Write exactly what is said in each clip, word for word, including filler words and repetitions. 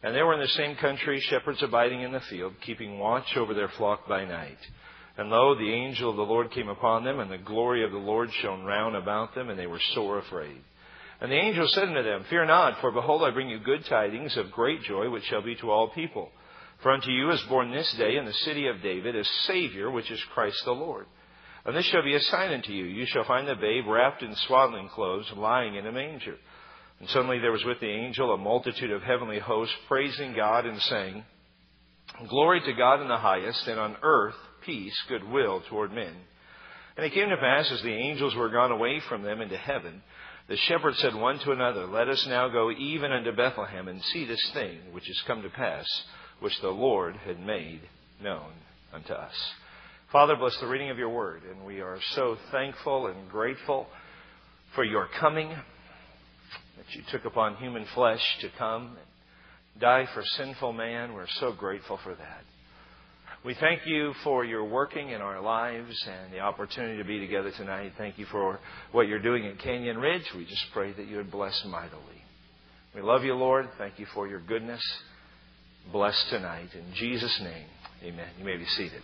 And there were in the same country shepherds abiding in the field, keeping watch over their flock by night. And lo, the angel of the Lord came upon them, and the glory of the Lord shone round about them, and they were sore afraid. And the angel said unto them, Fear not, for behold, I bring you good tidings of great joy, which shall be to all people. For unto you is born this day in the city of David a Savior, which is Christ the Lord. And this shall be a sign unto you. You shall find the babe wrapped in swaddling clothes, lying in a manger. And suddenly there was with the angel a multitude of heavenly hosts, praising God and saying, Glory to God in the highest, and on earth peace, goodwill toward men. And it came to pass, as the angels were gone away from them into heaven, the shepherds said one to another, Let us now go even unto Bethlehem, and see this thing which is come to pass, which the Lord had made known unto us. Father, bless the reading of your word, and we are so thankful and grateful for your coming, that you took upon human flesh to come and die for sinful man. We're so grateful for that. We thank you for your working in our lives and the opportunity to be together tonight. Thank you for what you're doing at Canyon Ridge. We just pray that you would bless mightily. We love you, Lord. Thank you for your goodness. Bless tonight. In Jesus' name, amen. You may be seated.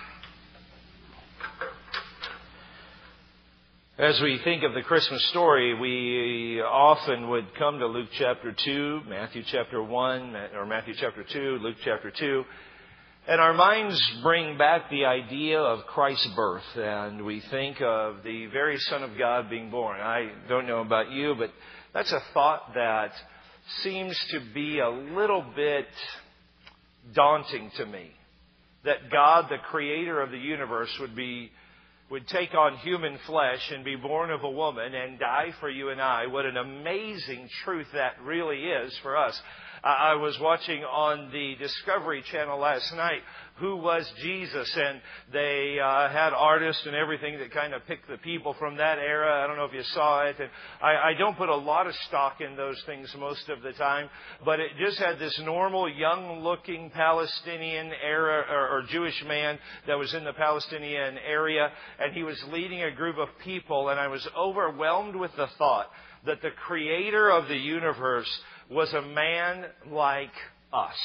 As we think of the Christmas story, we often would come to Luke chapter two, Matthew chapter one, or Matthew chapter two, Luke chapter two. And our minds bring back the idea of Christ's birth. And we think of the very Son of God being born. I don't know about you, but that's a thought that seems to be a little bit daunting to me. That God, the creator of the universe, would be would take on human flesh and be born of a woman and die for you and I. What an amazing truth that really is for us. I was watching on the Discovery Channel last night, Who Was Jesus? And they uh, had artists and everything that kind of picked the people from that era. I don't know if you saw it. And I, I don't put a lot of stock in those things most of the time. But it just had this normal, young-looking Palestinian era or, or Jewish man that was in the Palestinian area. And he was leading a group of people. And I was overwhelmed with the thought that the creator of the universe was a man like us.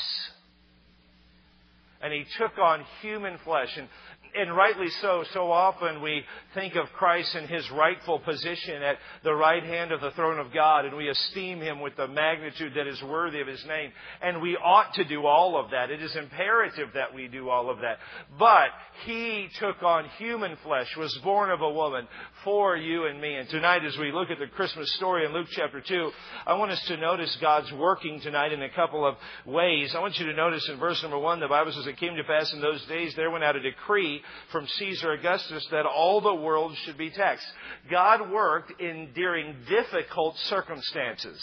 And he took on human flesh. And, and rightly so, so often we think of Christ in His rightful position at the right hand of the throne of God, and we esteem Him with the magnitude that is worthy of His name. And we ought to do all of that. It is imperative that we do all of that. But He took on human flesh, was born of a woman for you and me. And tonight, as we look at the Christmas story in Luke chapter two, I want us to notice God's working tonight in a couple of ways. I want you to notice in verse number one, the Bible says, It came to pass in those days, there went out a decree from Caesar Augustus that all the world should be taxed. God worked in during difficult circumstances.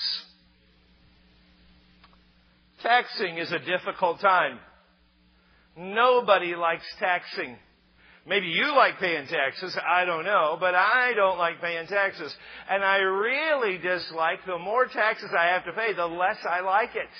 Taxing is a difficult time. Nobody likes taxing. Maybe you like paying taxes, I don't know, but I don't like paying taxes. And I really dislike the more taxes I have to pay, the less I like it.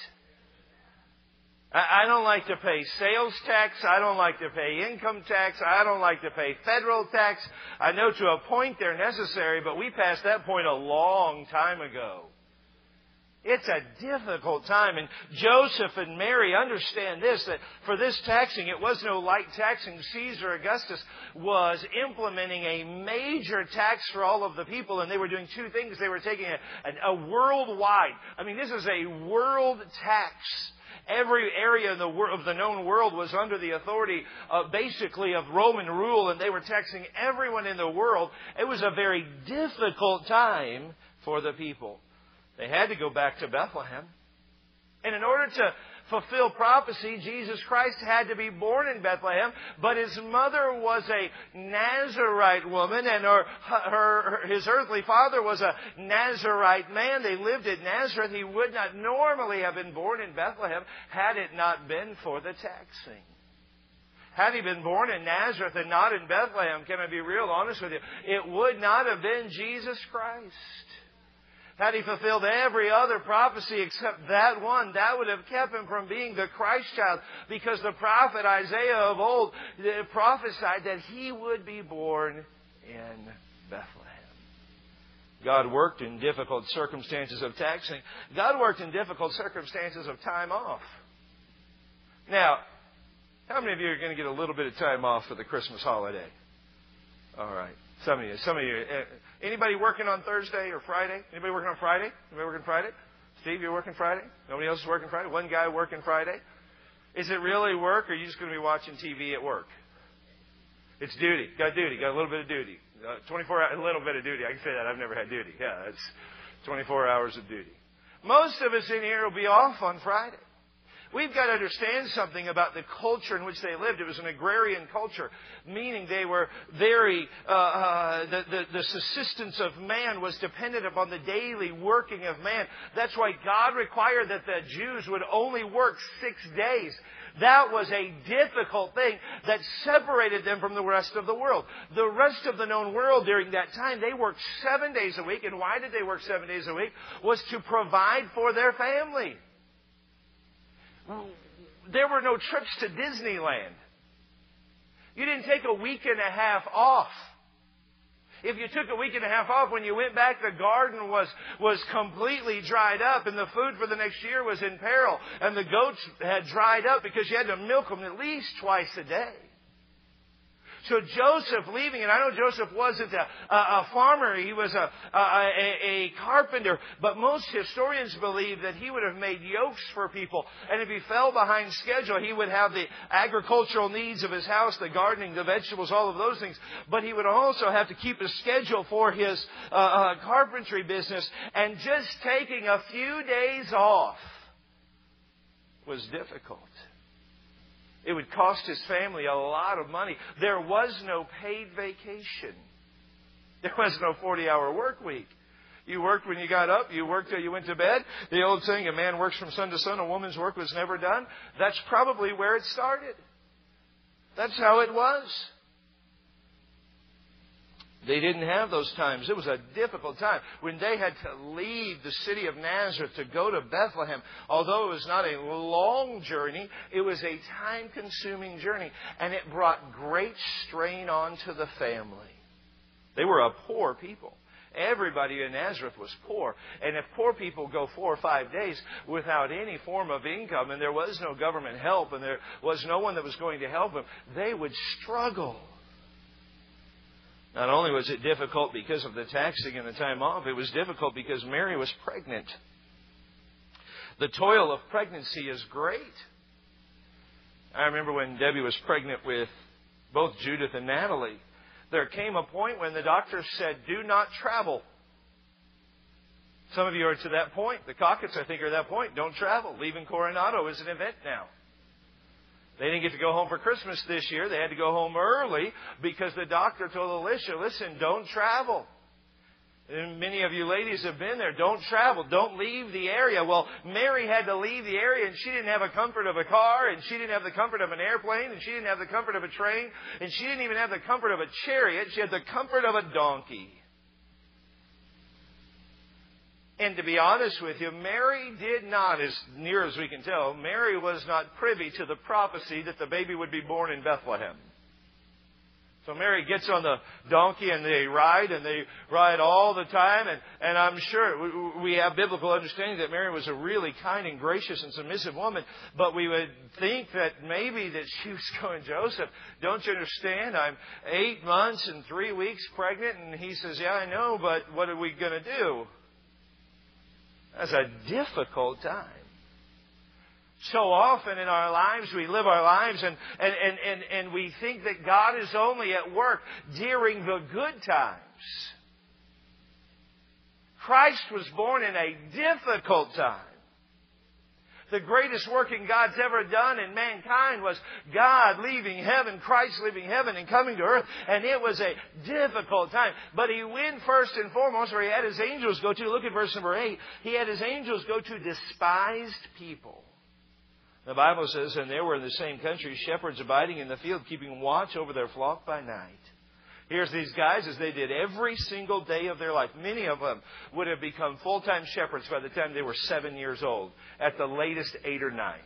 I don't like to pay sales tax. I don't like to pay income tax. I don't like to pay federal tax. I know to a point they're necessary, but we passed that point a long time ago. It's a difficult time. And Joseph and Mary understand this, that for this taxing, it was no light taxing. Caesar Augustus was implementing a major tax for all of the people, and they were doing two things. They were taking a, a, a worldwide, I mean, this is a world tax. Every area of the, of the known world was under the authority, uh, basically, of Roman rule, and they were taxing everyone in the world. It was a very difficult time for the people. They had to go back to Bethlehem. And in order to fulfill prophecy, Jesus Christ had to be born in Bethlehem, but His mother was a Nazarite woman, and her, her, his earthly father was a Nazarite man. They lived at Nazareth. He would not normally have been born in Bethlehem had it not been for the taxing. Had He been born in Nazareth and not in Bethlehem, can I be real honest with you, it would not have been Jesus Christ. Had He fulfilled every other prophecy except that one, that would have kept Him from being the Christ child, because the prophet Isaiah of old prophesied that He would be born in Bethlehem. God worked in difficult circumstances of taxing. God worked in difficult circumstances of time off. Now, how many of you are going to get a little bit of time off for the Christmas holiday? All right. Some of you. Some of you. Anybody working on Thursday or Friday? Anybody working on Friday? Anybody working Friday? Steve, you're working Friday? Nobody else is working Friday? One guy working Friday? Is it really work, or are you just going to be watching T V at work? It's duty. Got duty. Got a little bit of duty. Uh, twenty-four hours, a little bit of duty. I can say that. I've never had duty. Yeah, it's twenty-four hours of duty. Most of us in here will be off on Friday. We've got to understand something about the culture in which they lived. It was an agrarian culture, meaning they were very, uh, uh, the, the, the subsistence of man was dependent upon the daily working of man. That's why God required that the Jews would only work six days. That was a difficult thing that separated them from the rest of the world. The rest of the known world during that time, they worked seven days a week. And why did they work seven days a week? Was to provide for their family. There were no trips to Disneyland. You didn't take a week and a half off. If you took a week and a half off, when you went back, the garden was, was completely dried up and the food for the next year was in peril. And the goats had dried up because you had to milk them at least twice a day. So Joseph leaving, and I know Joseph wasn't a, a, a farmer, he was a, a, a, a carpenter, but most historians believe that he would have made yokes for people. And if he fell behind schedule, he would have the agricultural needs of his house, the gardening, the vegetables, all of those things. But he would also have to keep a schedule for his uh, uh, carpentry business. And just taking a few days off was difficult. It would cost his family a lot of money. There was no paid vacation. There was no forty-hour work week. You worked when you got up. You worked till you went to bed. The old saying, a man works from sun to sun, a woman's work was never done. That's probably where it started. That's how it was. They didn't have those times. It was a difficult time. When they had to leave the city of Nazareth to go to Bethlehem, although it was not a long journey, it was a time-consuming journey. And it brought great strain onto the family. They were a poor people. Everybody in Nazareth was poor. And if poor people go four or five days without any form of income, and there was no government help, and there was no one that was going to help them, they would struggle. Not only was it difficult because of the taxing and the time off, it was difficult because Mary was pregnant. The toil of pregnancy is great. I remember when Debbie was pregnant with both Judith and Natalie, there came a point when the doctor said, do not travel. Some of you are to that point. The Caucus, I think, are at that point. Don't travel. Leaving Coronado is an event now. They didn't get to go home for Christmas this year. They had to go home early because the doctor told Alicia, listen, don't travel. And many of you ladies have been there. Don't travel. Don't leave the area. Well, Mary had to leave the area, and she didn't have a comfort of a car, and she didn't have the comfort of an airplane, and she didn't have the comfort of a train, and she didn't even have the comfort of a chariot. She had the comfort of a donkey. And to be honest with you, Mary did not, as near as we can tell, Mary was not privy to the prophecy that the baby would be born in Bethlehem. So Mary gets on the donkey and they ride, and they ride all the time. And, and I'm sure we have biblical understanding that Mary was a really kind and gracious and submissive woman. But we would think that maybe that she was going, Joseph, don't you understand? I'm eight months and three weeks pregnant. And he says, yeah, I know, but what are we going to do? That's a difficult time. So often in our lives, we live our lives and, and, and, and, and we think that God is only at work during the good times. Christ was born in a difficult time. The greatest working God's ever done in mankind was God leaving heaven, Christ leaving heaven and coming to earth. And it was a difficult time. But He went first and foremost where He had His angels go to. Look at verse number eight. He had His angels go to despised people. The Bible says, and there were in the same country shepherds abiding in the field, keeping watch over their flock by night. Here's these guys as they did every single day of their life. Many of them would have become full-time shepherds by the time they were seven years old. At the latest, eight or nine.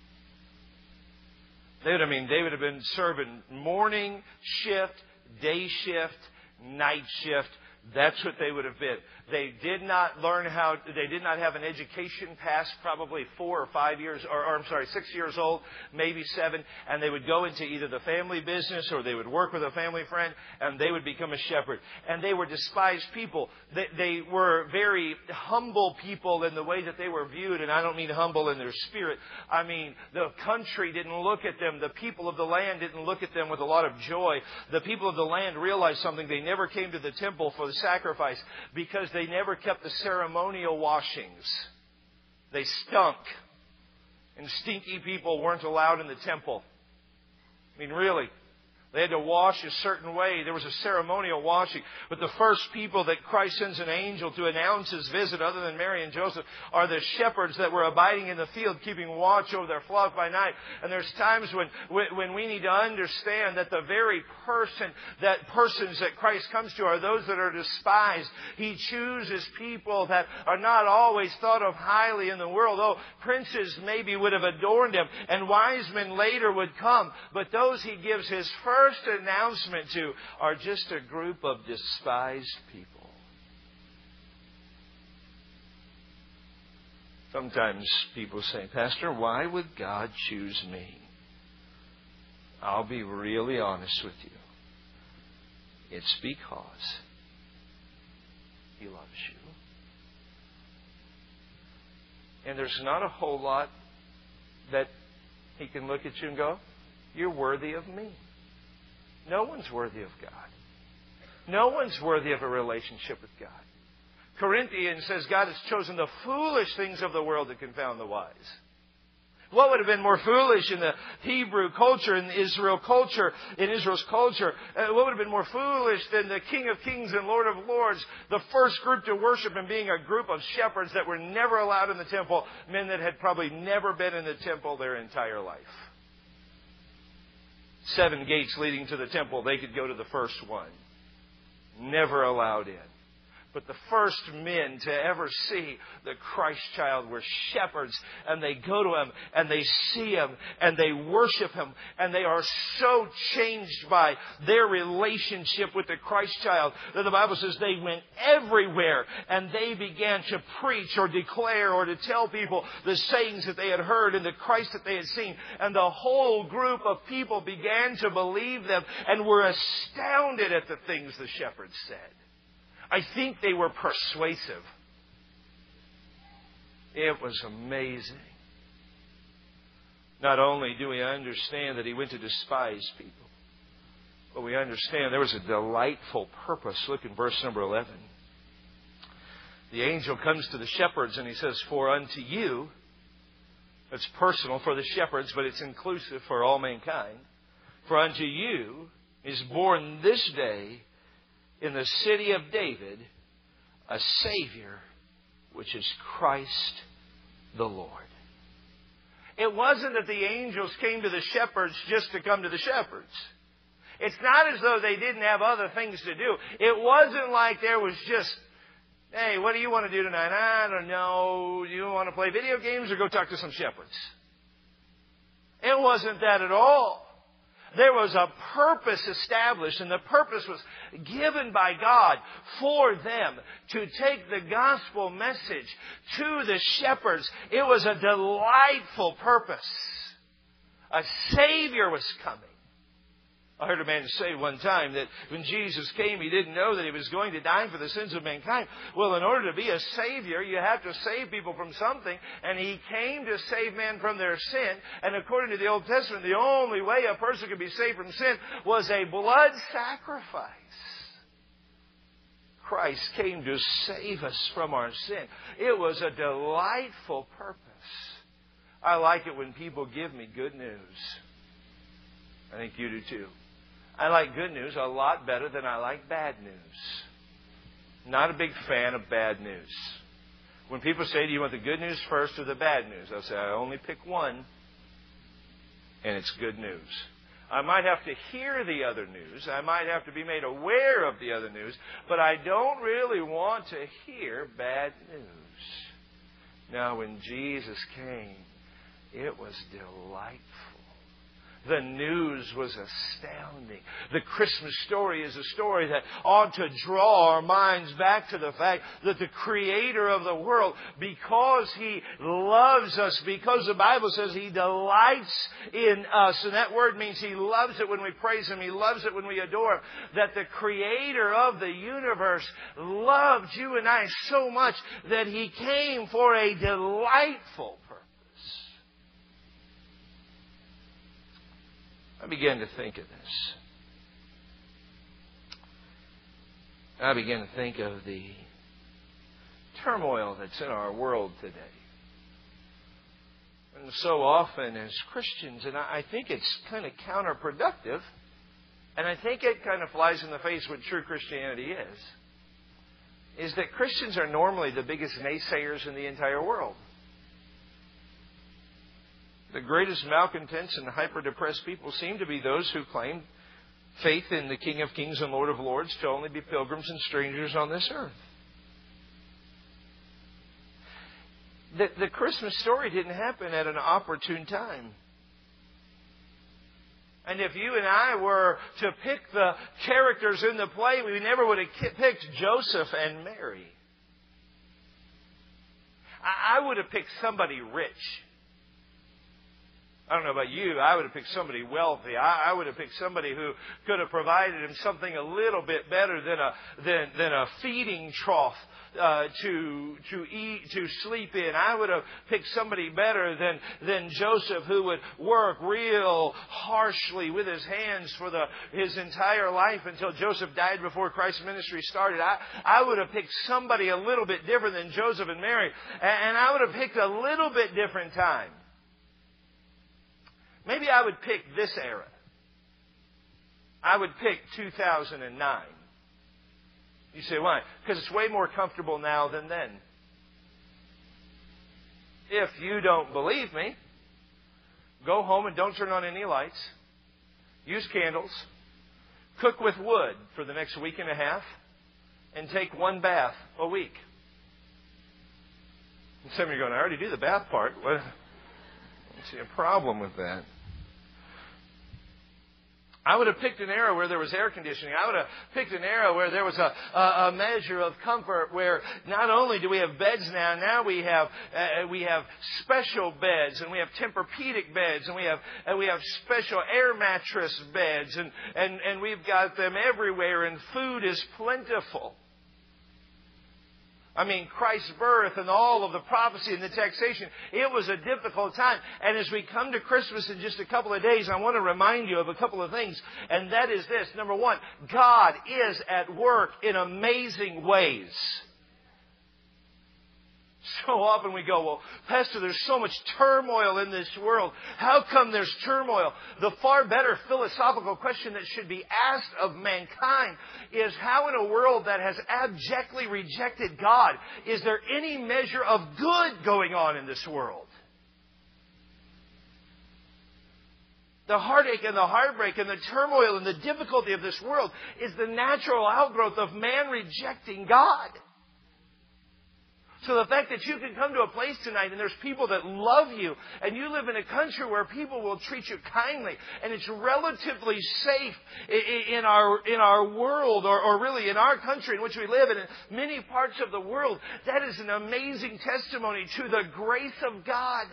They would, I mean, they would have been serving morning shift, day shift, night shift, That's what they would have been. They did not learn how, they did not have an education past probably four or five years, or, or I'm sorry, six years old, maybe seven, and they would go into either the family business or they would work with a family friend and they would become a shepherd. And they were despised people. They, they were very humble people in the way that they were viewed, and I don't mean humble in their spirit. I mean, the country didn't look at them. The people of the land didn't look at them with a lot of joy. The people of the land realized something. They never came to the temple for the sacrifice because they never kept the ceremonial washings. They stunk. And stinky people weren't allowed in the temple. I mean, really. They had to wash a certain way. There was a ceremonial washing. But the first people that Christ sends an angel to announce His visit, other than Mary and Joseph, are the shepherds that were abiding in the field, keeping watch over their flock by night. And there's times when, when we need to understand that the very person, that persons that Christ comes to are those that are despised. He chooses people that are not always thought of highly in the world. Oh, princes maybe would have adorned Him, and wise men later would come. But those He gives His first First announcement to are just a group of despised people. Sometimes people say, Pastor, why would God choose me? I'll be really honest with you. It's because He loves you. And there's not a whole lot that He can look at you and go, you're worthy of me. No one's worthy of God. No one's worthy of a relationship with God. Corinthians says God has chosen the foolish things of the world to confound the wise. What would have been more foolish in the Hebrew culture, in Israel culture, in Israel's culture? Uh, what would have been more foolish than the King of Kings and Lord of Lords, the first group to worship Him being a group of shepherds that were never allowed in the temple, men that had probably never been in the temple their entire life. Seven gates leading to the temple, they could go to the first one. Never allowed in. But the first men to ever see the Christ child were shepherds. And they go to Him and they see Him and they worship Him. And they are so changed by their relationship with the Christ child that the Bible says they went everywhere and they began to preach or declare or to tell people the sayings that they had heard and the Christ that they had seen. And the whole group of people began to believe them and were astounded at the things the shepherds said. I think they were persuasive. It was amazing. Not only do we understand that He went to despise people, but we understand there was a delightful purpose. Look in verse number eleven. The angel comes to the shepherds and he says, for unto you, it's personal for the shepherds, but it's inclusive for all mankind. For unto you is born this day in the city of David, a Savior, which is Christ the Lord. It wasn't that the angels came to the shepherds just to come to the shepherds. It's not as though they didn't have other things to do. It wasn't like there was just, hey, what do you want to do tonight? I don't know. Do you want to play video games or go talk to some shepherds? It wasn't that at all. There was a purpose established, and the purpose was given by God for them to take the gospel message to the shepherds. It was a delightful purpose. A Savior was coming. I heard a man say one time that when Jesus came, He didn't know that He was going to die for the sins of mankind. Well, in order to be a Savior, you have to save people from something. And He came to save men from their sin. And according to the Old Testament, the only way a person could be saved from sin was a blood sacrifice. Christ came to save us from our sin. It was a delightful purpose. I like it when people give me good news. I think you do too. I like good news a lot better than I like bad news. Not a big fan of bad news. When people say, do you want the good news first or the bad news? I'll say, I only pick one, and it's good news. I might have to hear the other news. I might have to be made aware of the other news, but I don't really want to hear bad news. Now, when Jesus came, it was delightful. The news was astounding. The Christmas story is a story that ought to draw our minds back to the fact that the Creator of the world, because He loves us, because the Bible says He delights in us, and that word means He loves it when we praise Him, He loves it when we adore Him, that the Creator of the universe loved you and I so much that He came for a delightful purpose. I began to think of this. I began to think of the turmoil that's in our world today. And so often as Christians, and I think it's kind of counterproductive, and I think it kind of flies in the face what true Christianity is, is that Christians are normally the biggest naysayers in the entire world. The greatest malcontents and hyper-depressed people seem to be those who claim faith in the King of Kings and Lord of Lords to only be pilgrims and strangers on this earth. The, the Christmas story didn't happen at an opportune time. And if you and I were to pick the characters in the play, we never would have picked Joseph and Mary. I, I would have picked somebody rich. I don't know about you, I would have picked somebody wealthy. I, I would have picked somebody who could have provided him something a little bit better than a than, than a feeding trough uh, to to eat, to sleep in. I would have picked somebody better than than Joseph, who would work real harshly with his hands for the his entire life until Joseph died before Christ's ministry started. I, I would have picked somebody a little bit different than Joseph and Mary, and, and I would have picked a little bit different time. Maybe I would pick this era. I would pick two thousand nine. You say, why? Because it's way more comfortable now than then. If you don't believe me, go home and don't turn on any lights. Use candles. Cook with wood for the next week and a half. And take one bath a week. And some of you are going, I already do the bath part. What? I see a problem with that. I would have picked an era where there was air conditioning. I would have picked an era where there was a, a, a measure of comfort, where not only do we have beds now, now we have uh, we have special beds, and we have Tempur-Pedic beds, and we have and we have special air mattress beds, and, and, and we've got them everywhere, and food is plentiful. I mean, Christ's birth and all of the prophecy and the taxation, it was a difficult time. And as we come to Christmas in just a couple of days, I want to remind you of a couple of things. And that is this. Number one, God is at work in amazing ways. So often we go, well, Pastor, there's so much turmoil in this world. How come there's turmoil? The far better philosophical question that should be asked of mankind is, how in a world that has abjectly rejected God, is there any measure of good going on in this world? The heartache and the heartbreak and the turmoil and the difficulty of this world is the natural outgrowth of man rejecting God. So the fact that you can come to a place tonight and there's people that love you, and you live in a country where people will treat you kindly, and it's relatively safe in our in our world, or, or really in our country in which we live, and in many parts of the world, that is an amazing testimony to the grace of God.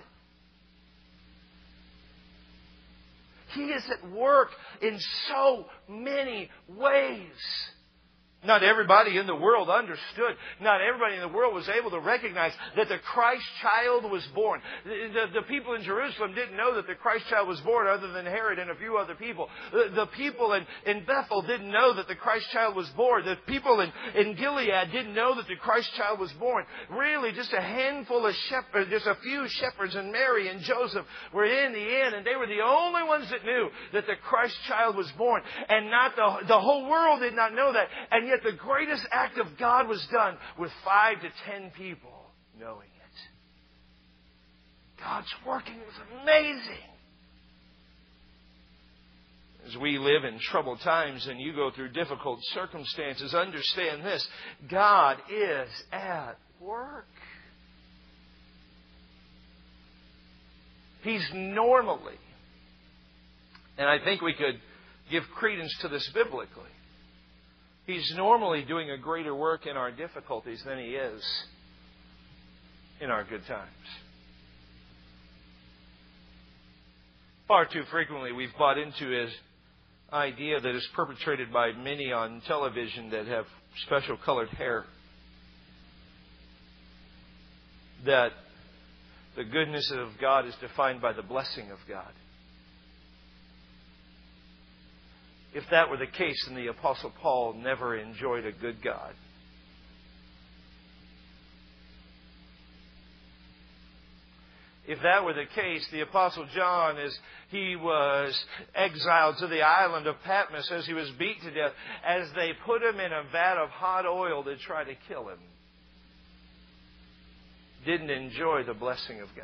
He is at work in so many ways. Not everybody in the world understood. Not everybody in the world was able to recognize that the Christ child was born. The, the, the people in Jerusalem didn't know that the Christ child was born, other than Herod and a few other people. The, the people in, in Bethel didn't know that the Christ child was born. The people in, in Gilead didn't know that the Christ child was born. Really, just a handful of shepherds, just a few shepherds, and Mary and Joseph were in the inn, and they were the only ones that knew that the Christ child was born. And not the, the whole world did not know that. And yet the greatest act of God was done with five to ten people knowing it. God's working is amazing. As we live in troubled times and you go through difficult circumstances, understand this: God is at work. He's normally And I think we could give credence to this biblically. He's normally doing a greater work in our difficulties than He is in our good times. Far too frequently we've bought into His idea that is perpetrated by many on television that have special colored hair, that the goodness of God is defined by the blessing of God. If that were the case, then the Apostle Paul never enjoyed a good God. If that were the case, the Apostle John, as he was exiled to the island of Patmos, as he was beat to death, as they put him in a vat of hot oil to try to kill him, didn't enjoy the blessing of God.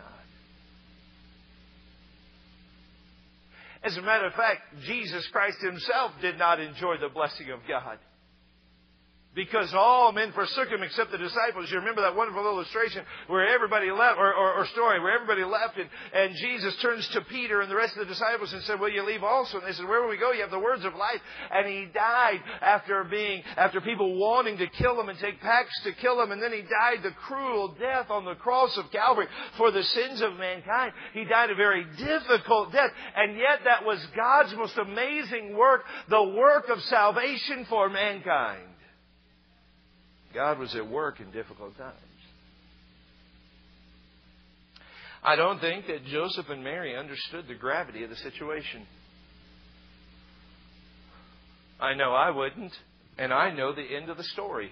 As a matter of fact, Jesus Christ Himself did not enjoy the blessing of God. Because all men forsook Him except the disciples. You remember that wonderful illustration where everybody left, or, or, or story, where everybody left, and, and Jesus turns to Peter and the rest of the disciples and said, "Will you leave also?" And they said, "Where will we go? You have the words of life." And He died after being, after people wanting to kill Him and take pacts to kill Him. And then He died the cruel death on the cross of Calvary for the sins of mankind. He died a very difficult death. And yet that was God's most amazing work, the work of salvation for mankind. God was at work in difficult times. I don't think that Joseph and Mary understood the gravity of the situation. I know I wouldn't, and I know the end of the story.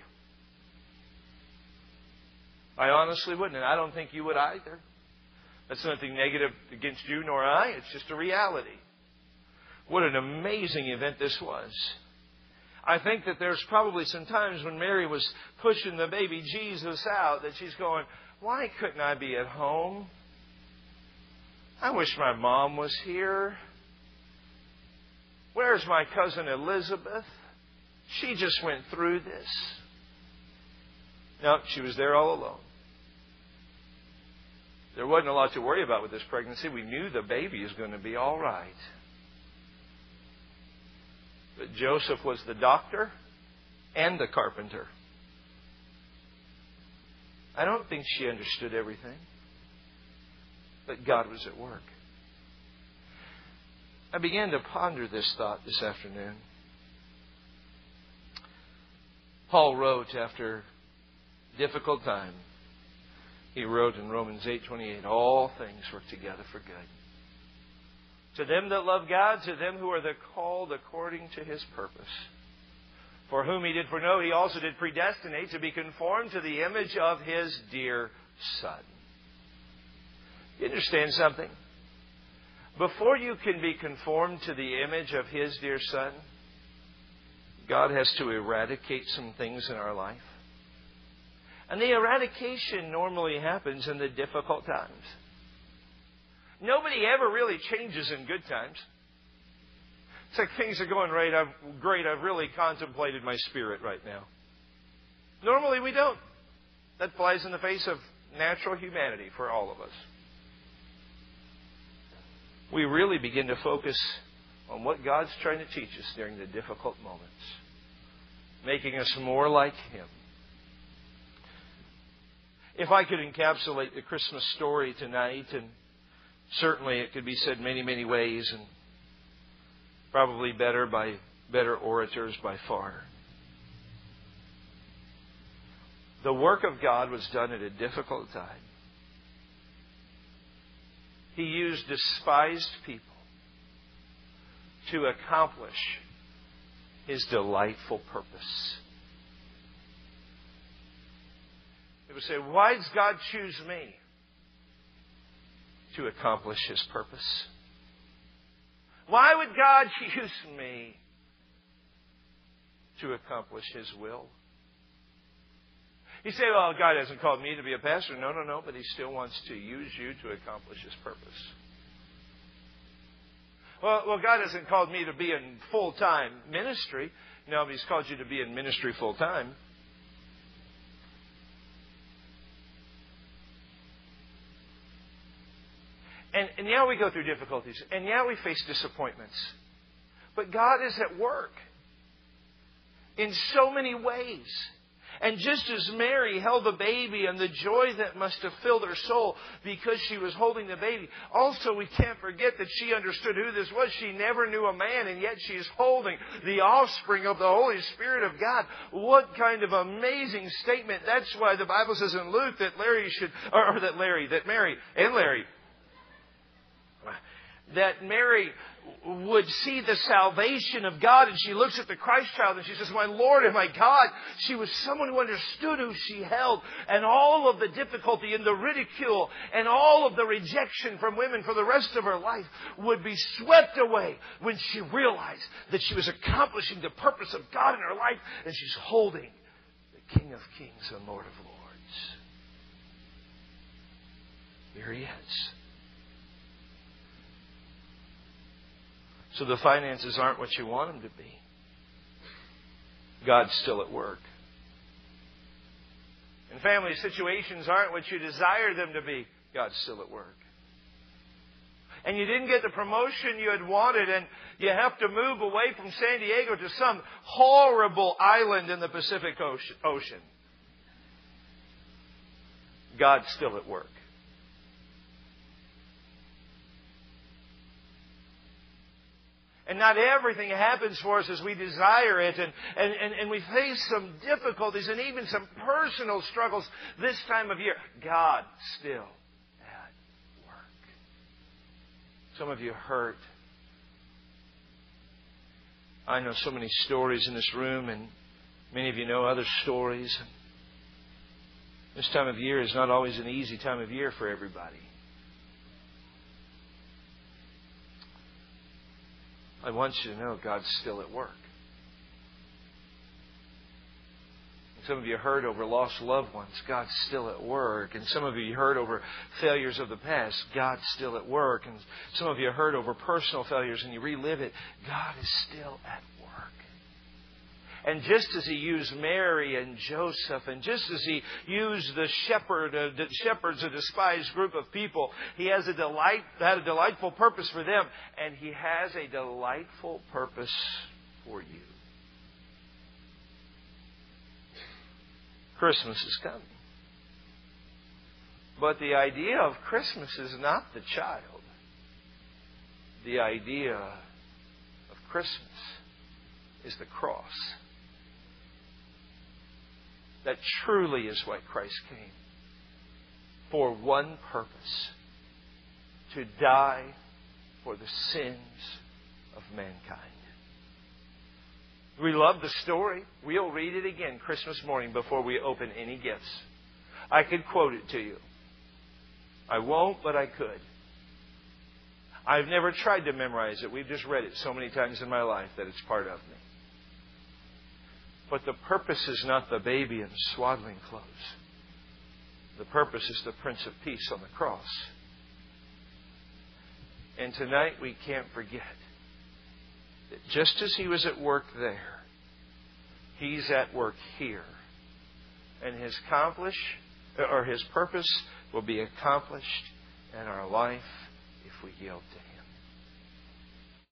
I honestly wouldn't, and I don't think you would either. That's nothing negative against you nor I. It's just a reality. What an amazing event this was. I think that there's probably some times when Mary was pushing the baby Jesus out that she's going, "Why couldn't I be at home? I wish my mom was here. Where's my cousin Elizabeth? She just went through this." No, she was there all alone. There wasn't a lot to worry about with this pregnancy. We knew the baby is going to be all right. But Joseph was the doctor and the carpenter. I don't think she understood everything, but God was at work. I began to ponder this thought this afternoon. Paul wrote after a difficult time, he wrote in Romans eight twenty-eight, "All things work together for good. To them that love God, to them who are the called according to His purpose. For whom He did foreknow, He also did predestinate to be conformed to the image of His dear Son." You understand something? Before you can be conformed to the image of His dear Son, God has to eradicate some things in our life. And the eradication normally happens in the difficult times. Nobody ever really changes in good times. It's like things are going right. I've, great. I've really contemplated my spirit right now. Normally we don't. That flies in the face of natural humanity for all of us. We really begin to focus on what God's trying to teach us during the difficult moments, making us more like Him. If I could encapsulate the Christmas story tonight, and certainly it could be said many, many ways, and probably better by better orators by far. The work of God was done at a difficult time. He used despised people to accomplish His delightful purpose. They would say, "Why does God choose me?" To accomplish His purpose. Why would God use me? To accomplish His will. You say, "Well, God hasn't called me to be a pastor." No, no, no, but He still wants to use you to accomplish His purpose. Well, well, God hasn't called me to be in full-time ministry. No, but He's called you to be in ministry full-time. And, and yeah, we go through difficulties. And yeah, we face disappointments. But God is at work in so many ways. And just as Mary held the baby and the joy that must have filled her soul because she was holding the baby, also we can't forget that she understood who this was. She never knew a man, and yet she's holding the offspring of the Holy Spirit of God. What kind of amazing statement. That's why the Bible says in Luke that Larry should, or that Larry, that Mary and Larry, that Mary would see the salvation of God, and she looks at the Christ child and she says, my Lord and my God. She was someone who understood who she held, and all of the difficulty and the ridicule and all of the rejection from women for the rest of her life would be swept away when she realized that she was accomplishing the purpose of God in her life, and she's holding the King of Kings and Lord of Lords. Here He is. So the finances aren't what you want them to be. God's still at work. And family situations aren't what you desire them to be. God's still at work. And you didn't get the promotion you had wanted, and you have to move away from San Diego to some horrible island in the Pacific Ocean. God's still at work. And not everything happens for us as we desire it. And, and, and, and we face some difficulties and even some personal struggles this time of year. God's still at work. Some of you hurt. I know so many stories in this room, and many of you know other stories. This time of year is not always an easy time of year for everybody. I want you to know God's still at work. Some of you hurt over lost loved ones. God's still at work. And some of you hurt over failures of the past. God's still at work. And some of you hurt over personal failures and you relive it. God is still at work. And just as He used Mary and Joseph, and just as He used the shepherd, uh, the shepherds, a despised group of people, He has a delight, had a delightful purpose for them, and He has a delightful purpose for you. Christmas is coming. But the idea of Christmas is not the child. The idea of Christmas is the cross. That truly is why Christ came. For one purpose. To die for the sins of mankind. We love the story. We'll read it again Christmas morning before we open any gifts. I could quote it to you. I won't, but I could. I've never tried to memorize it. We've just read it so many times in my life that it's part of me. But the purpose is not the baby in swaddling clothes. The purpose is the Prince of Peace on the cross. And tonight we can't forget that just as He was at work there, He's at work here. And His accomplish, or His purpose will be accomplished in our life if we yield to Him.